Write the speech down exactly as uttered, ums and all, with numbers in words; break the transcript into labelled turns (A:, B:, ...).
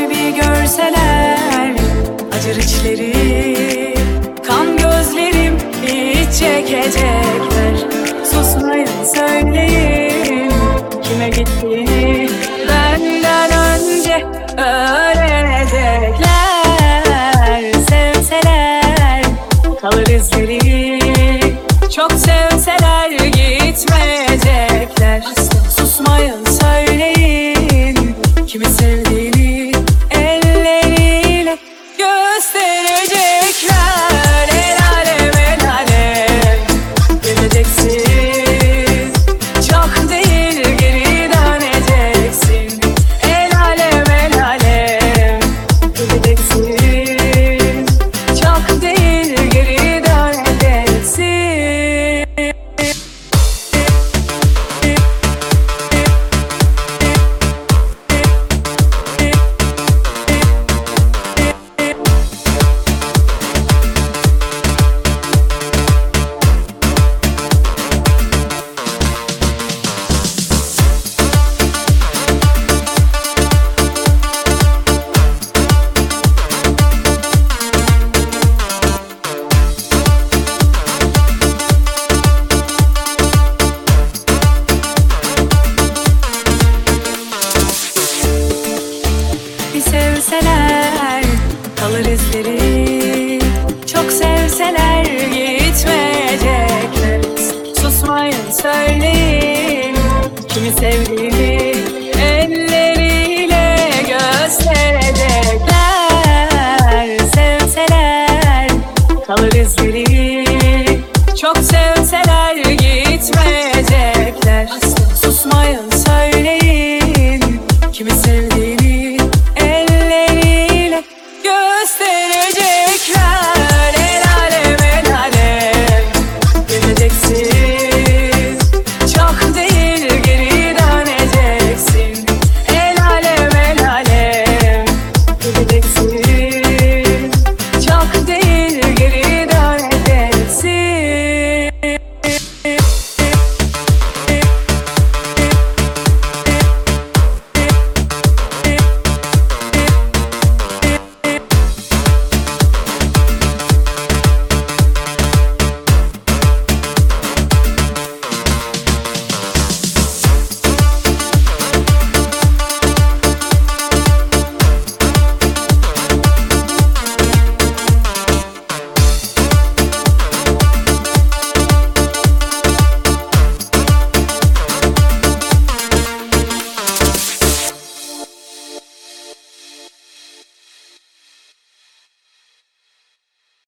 A: Beni bir görseler acır içleri, kan gözlerim hiç çekecekler. Susmayın, söyleyin kime gittiğini benden önce öğrenecekler. Sevseler kalır izleri, çok sevseler gitmeyecekler. Susmayın, söyleyin kimi sevdiğini elleriyle gösterecekler. El alem, el alem geleceksin, çok değil geri döneceksin. El alem, el alem geleceksin, çok değil geri döneceksin. Bir sevseler kalır izleri, çok sevseler gitmeyecekler. Susmayın, söyleyin kimi sevdiğini